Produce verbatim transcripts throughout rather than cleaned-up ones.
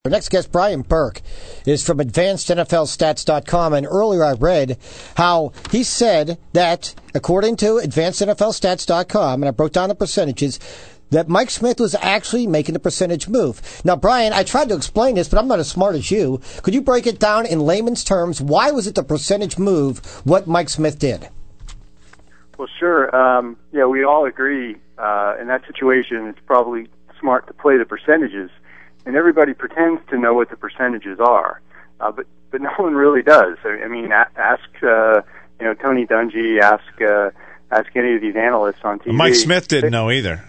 Our next guest, Brian Burke, is from Advanced N F L Stats dot com, and earlier I read how he said that, according to Advanced N F L Stats dot com, and I broke down the percentages, that Mike Smith was actually making the percentage move. Now, Brian, I tried to explain this, but I'm not as smart as you. Could you break it down in layman's terms? Why was it the percentage move, what Mike Smith did? Well, sure. Um, yeah, we all agree uh, in that situation it's probably smart to play the percentages. And everybody pretends to know what the percentages are, uh, but but no one really does. I, I mean, a- ask uh, you know Tony Dungy, ask uh, ask any of these analysts on T V. Mike Smith didn't they, know either.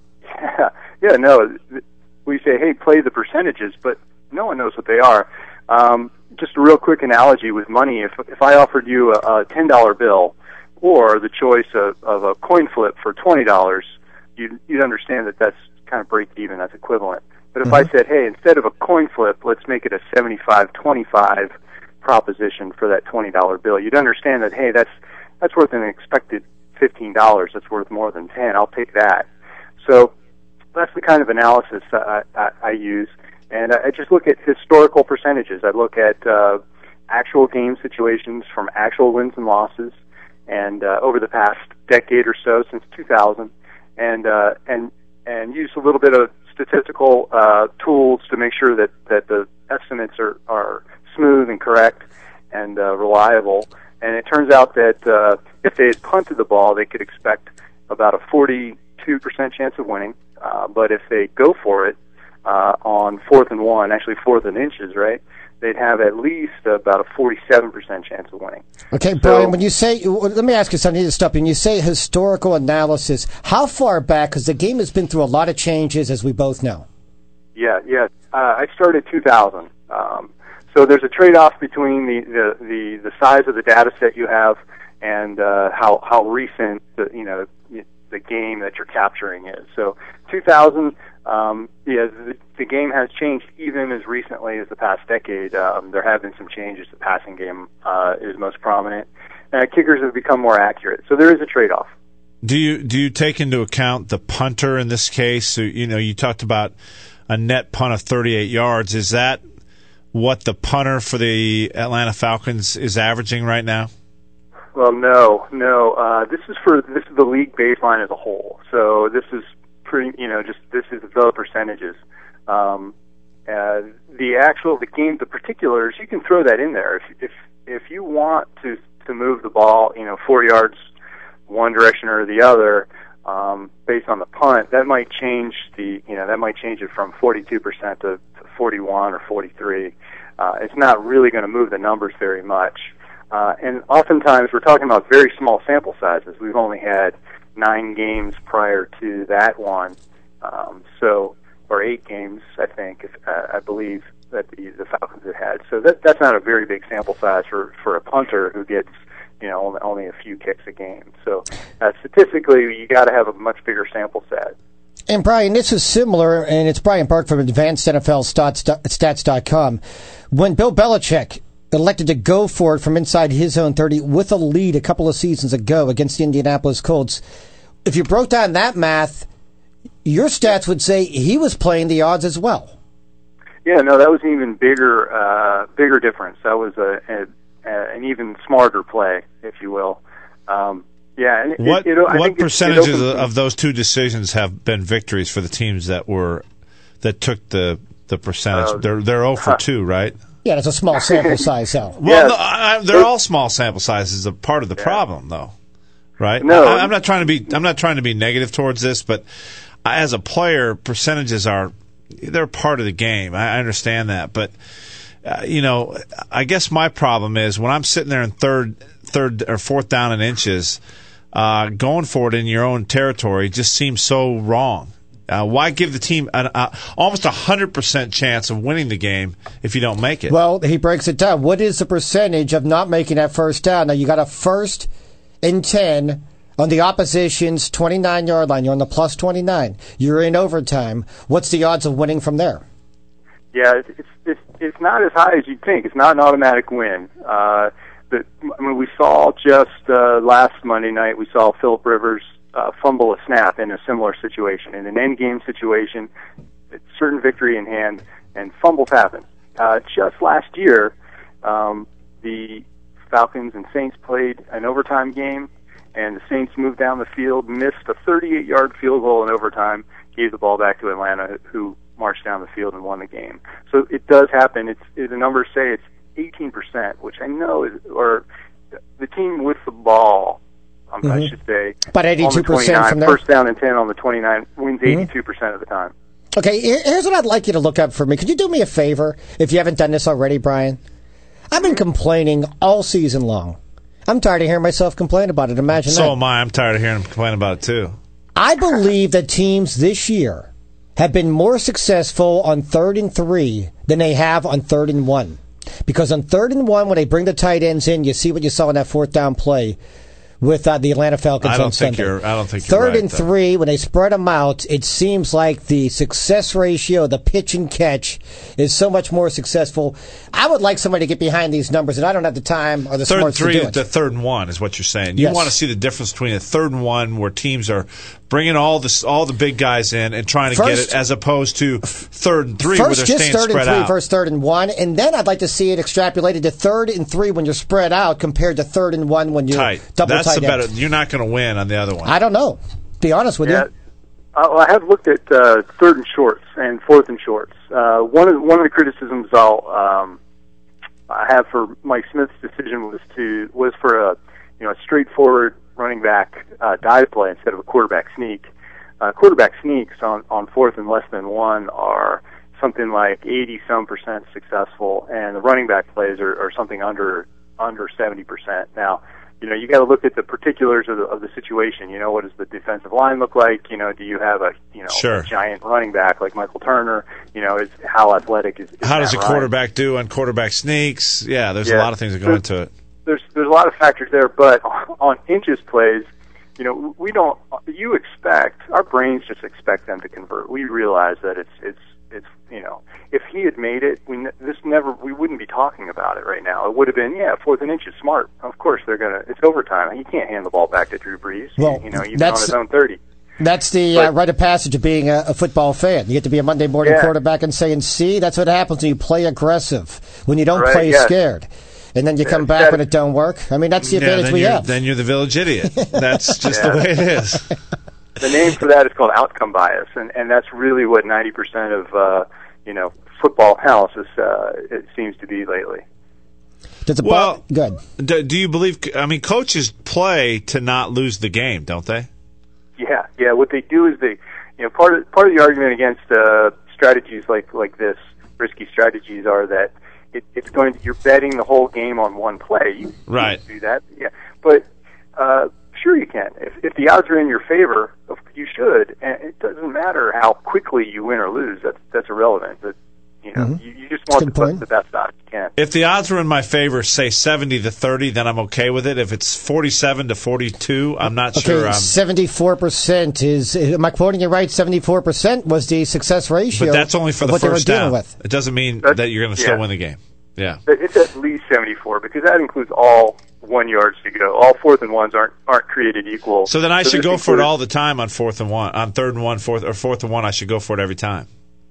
Yeah, yeah, no. We say, hey, play the percentages, but no one knows what they are. Um, just a real quick analogy with money: if if I offered you a, a ten dollar bill or the choice of, of a coin flip for twenty dollars, you'd you'd understand that that's kind of break even. That's equivalent. But if mm-hmm. I said, hey, instead of a coin flip, let's make it a seventy-five twenty-five proposition for that twenty dollar bill, you'd understand that, hey, that's that's worth an expected fifteen dollars. That's worth more than ten. I'll take that. So that's the kind of analysis I, I, I use. And I just look at historical percentages. I look at uh, actual game situations from actual wins and losses and uh, over the past decade or so, since two thousand, and uh, and and use a little bit of statistical uh, tools to make sure that, that the estimates are, are smooth and correct and uh, reliable. And it turns out that uh, if they had punted the ball, they could expect about a forty-two percent chance of winning. Uh, but if they go for it uh, on fourth and one, actually fourth and inches, right, they'd have at least about a forty-seven percent chance of winning. Okay, Brian, so, when you say, let me ask you something, I need to stop you. When you say historical analysis, how far back, because the game has been through a lot of changes, as we both know. Yeah, yeah. Uh, I started two thousand. Um, so there's a trade-off between the, the, the, the size of the data set you have and uh, how, how recent the, you know, the game that you're capturing is. So two thousand, um, yeah, the, the game has changed even as recently as the past decade. Um, there have been some changes. The passing game uh, is most prominent. Uh, kickers have become more accurate. So there is a trade-off. Do you do you take into account the punter in this case? So, you know, you talked about a net punt of thirty-eight yards. Is that what the punter for the Atlanta Falcons is averaging right now? Well, no, no. Uh, this is for this is the league baseline as a whole. So this is pretty, you know, just this is the percentages. Um, uh, the actual the game, the particulars, you can throw that in there if if if you want to to move the ball, you know, four yards one direction or the other, um, based on the punt. That might change the, you know, that might change it from forty-two percent to forty-one or forty-three. Uh, it's not really going to move the numbers very much. Uh, and oftentimes we're talking about very small sample sizes. We've only had nine games prior to that one, um, so or eight games, I think, if, uh, I believe that the, the Falcons have had. So that, that's not a very big sample size for, for a punter who gets, you know, only, only a few kicks a game. So uh, statistically, you got to have a much bigger sample set. And Brian, this is similar, and it's Brian Burke from Advanced N F L Stats dot com. When Bill Belichick elected to go for it from inside his own thirty with a lead a couple of seasons ago against the Indianapolis Colts, if you broke down that math, your stats would say he was playing the odds as well. Yeah, no, that was an even bigger, uh, bigger difference. That was a, a, a an even smarter play, if you will. Um, yeah. And what it, it, I what think percentage it, it of, of those two decisions have been victories for the teams that were that took the the percentage? Uh, they're they're zero for two, right? Yeah, it's a small sample size, though. Well, yes. no, I, they're all small sample sizes. A part of the yeah. problem, though, right? No, I, I'm not trying to be. I'm not trying to be negative towards this, but as a player, percentages are they're part of the game. I, I understand that, but uh, you know, I guess my problem is when I'm sitting there in third, third or fourth down and inches, uh, going for it in your own territory just seems so wrong. Uh, why give the team an uh, almost a one hundred percent chance of winning the game if you don't make it? Well, he breaks it down. What is the percentage of not making that first down? Now, you got a first and ten on the opposition's twenty-nine-yard line. You're on the plus twenty-nine. You're in overtime. What's the odds of winning from there? Yeah, it's it's it's not as high as you'd think. It's not an automatic win. Uh, but, I mean, we saw just uh, last Monday night, we saw Philip Rivers Uh, fumble a snap in a similar situation. In an end game situation, certain victory in hand, and fumbles happen. Uh, just last year, um, the Falcons and Saints played an overtime game, and the Saints moved down the field, missed a thirty-eight yard field goal in overtime, gave the ball back to Atlanta, who marched down the field and won the game. So it does happen. It's it, the numbers say it's eighteen percent, which I know is, or the team with the ball, um, mm-hmm. I should say, about eighty-two percent from there. First down and ten on the twenty-nine wins eighty-two percent mm-hmm. of the time. Okay, here's what I'd like you to look up for me. Could you do me a favor if you haven't done this already, Brian? I've been complaining all season long. I'm tired of hearing myself complain about it. Imagine so that. So am I. I'm tired of hearing him complain about it, too. I believe that teams this year have been more successful on third and three than they have on third and one. Because on third and one, when they bring the tight ends in, you see what you saw in that fourth down play with uh, the Atlanta Falcons I don't on think Sunday. You're, I don't think you're Third right, and though. three, when they spread them out, it seems like the success ratio, the pitch and catch, is so much more successful. I would like somebody to get behind these numbers, and I don't have the time or the third smarts and three, to do it. The third and one is what you're saying. You Yes. want to see the difference between a third and one where teams are bringing all this, all the big guys in and trying to First, get it, as opposed to third and three First, where they're just staying third spread and three out. versus third and one, and then I'd like to see it extrapolated to third and three when you're spread out compared to third and one when you're tight. double That's tight the better. end. You're not going to win on the other one. I don't know. Be honest with Yeah. you. Uh, I have looked at uh, third and shorts and fourth and shorts. Uh, one of one of the criticisms I'll um, I have for Mike Smith's decision was to was for a you know a straightforward running back uh, dive play instead of a quarterback sneak. Uh, quarterback sneaks on, on fourth and less than one are something like eighty some percent successful, and the running back plays are, are something under under seventy percent. Now, you know, you got to look at the particulars of the, of the situation. You know, what does the defensive line look like? You know, do you have a you know Sure. a giant running back like Michael Turner? You know, is how athletic is, is How does a Matt quarterback do on quarterback sneaks? Yeah, there's Yeah. a lot of things that go There's- into it. There's there's a lot of factors there, but on inches plays, you know, we don't. You expect our brains just expect them to convert. We realize that it's it's it's you know, if he had made it, we ne- this never we wouldn't be talking about it right now. It would have been yeah, fourth and inch is smart. Of course they're gonna. It's overtime. You can't hand the ball back to Drew Brees. Well, you know, even on that's- his own thirty. That's the But- uh, rite of passage of being a, a football fan. You get to be a Monday morning Yeah. quarterback and saying, see, that's what happens when you play aggressive. When you don't Right, play yes. scared. And then you come Yeah, back that- when it don't work. I mean, that's the Yeah, advantage then we you're, have. then you're the village idiot. That's just Yeah. the way it is. The name for that is called outcome bias, and and that's really what ninety percent of uh, you know football analysis uh, it seems to be lately. Does the Well, ball, good. Do, do you believe? I mean, coaches play to not lose the game, don't they? Yeah, yeah. What they do is they, you know, part of part of the argument against uh, strategies like like this, risky strategies, are that it, it's going to, you're betting the whole game on one play. You Right. can't do that. Yeah, but uh, sure you can. If if the odds are in your favor, you should. And it doesn't matter how quickly you win or lose. That's that's irrelevant. But you know, Mhm. you, you just want Good to put point. the best odds you can. If the odds were in my favor, say seventy to thirty, then I'm okay with it. If it's forty-seven to forty-two, I'm not Okay, sure. I'm, seventy-four percent is, am I quoting you right? seventy-four percent was the success ratio. but that's only for of the what they were first dealing down. with. It doesn't mean That's- that you're going to still yeah. win the game. Yeah. But it's at least seventy-four because that includes all one yards to go. All fourth and ones aren't aren't created equal. So then I should this go for it includes- all the time on fourth and one, on third and one, fourth or fourth and one. I should go for it every time.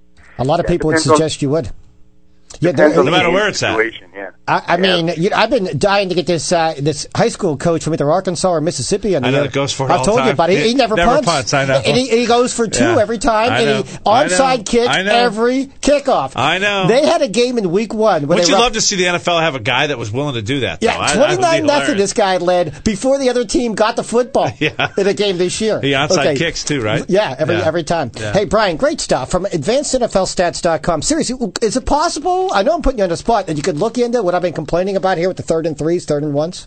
A lot of Yeah, people would depends on- suggest you would. Yeah, Depends there- on the No matter game where it's at. situation, yeah. I, I mean, you know, I've been dying to get this uh, this high school coach from either Arkansas or Mississippi on the I know, air. that goes for it I've all told the you time. about it. He, he He never, never punts. punts, I know. And he, he goes for two Yeah. every time. I And know. he I know. onside kick I know. every kickoff. I know. They had a game in week one. Where Would they you rough- love to see the N F L have a guy that was willing to do that? Though? Yeah, I- I would be twenty-nine nothing hilarious. this guy led before the other team got the football Yeah. in a game this year. He onside kicks too, right? Yeah, every Yeah. every time. Yeah. Hey, Brian, great stuff from advanced N F L stats dot com. Seriously, is it possible? I know I'm putting you on the spot, that you could look into what I've been complaining about here with the third and threes, third and ones?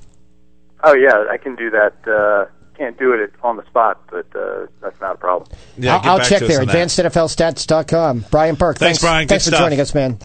Oh yeah, I can do that. Uh, can't do it on the spot, but uh, that's not a problem. Yeah, I'll, get I'll back check to us there, on that. advanced N F L stats dot com. Brian Perk, Thanks, Brian. Good Thanks for stuff. joining us, man.